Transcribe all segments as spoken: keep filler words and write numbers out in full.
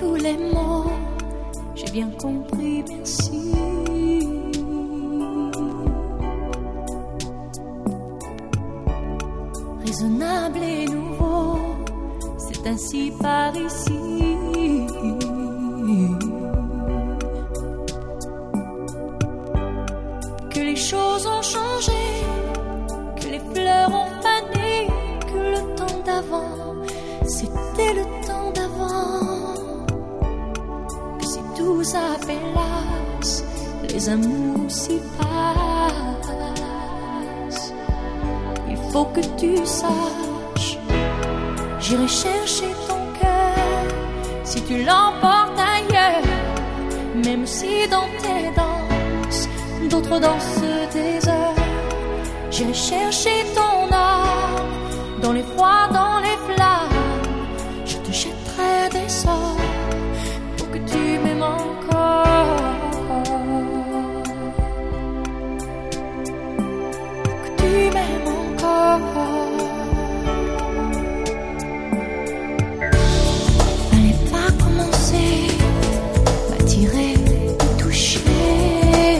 tous les mots, j'ai bien compris, merci. Raisonnable et nouveau, c'est ainsi par ici. Que les choses ont changé, que les fleurs ont fané, que le temps d'avant, c'était le temps d'avant. Que si tout s'appelasse, les amours s'y passent. Il faut que tu saches, j'irai chercher ton cœur si tu l'emportes ailleurs. Même si dans tes danses, d'autres dansent des heures. J'irai chercher ton âme dans les froids, dans les flammes. Je te jetterai des sorts pour que tu m'aimes encore. Pour que tu m'aimes encore. Fallait pas commencer, m'attirer, me toucher.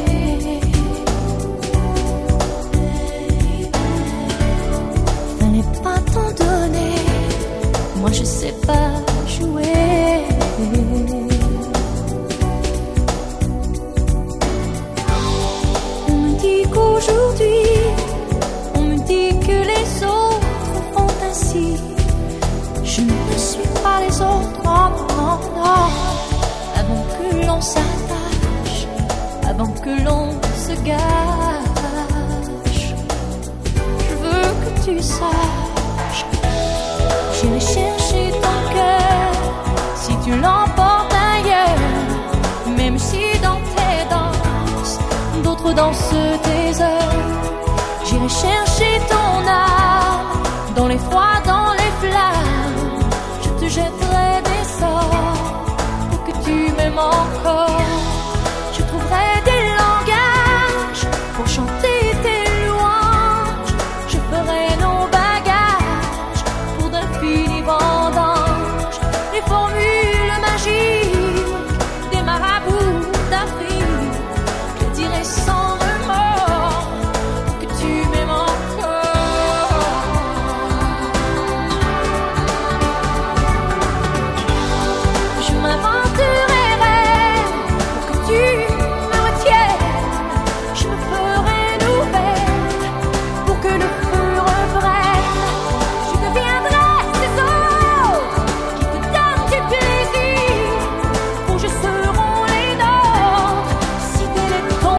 Fallait pas t'en donner, moi je sais pas jouer. On me dit qu'aujourd'hui, on me dit que les autres font ainsi. Je ne suis pas les autres, non, non, non. Avant que l'on s'attache, avant que l'on se gâche, je veux que tu saches, j'irai chercher ton cœur si tu l'emportes ailleurs. Même si dans tes danses, d'autres dansent tes heures. J'irai chercher ton âme dans les froids, dans les flammes. Je te jetterai des sorts pour que tu m'aimes encore.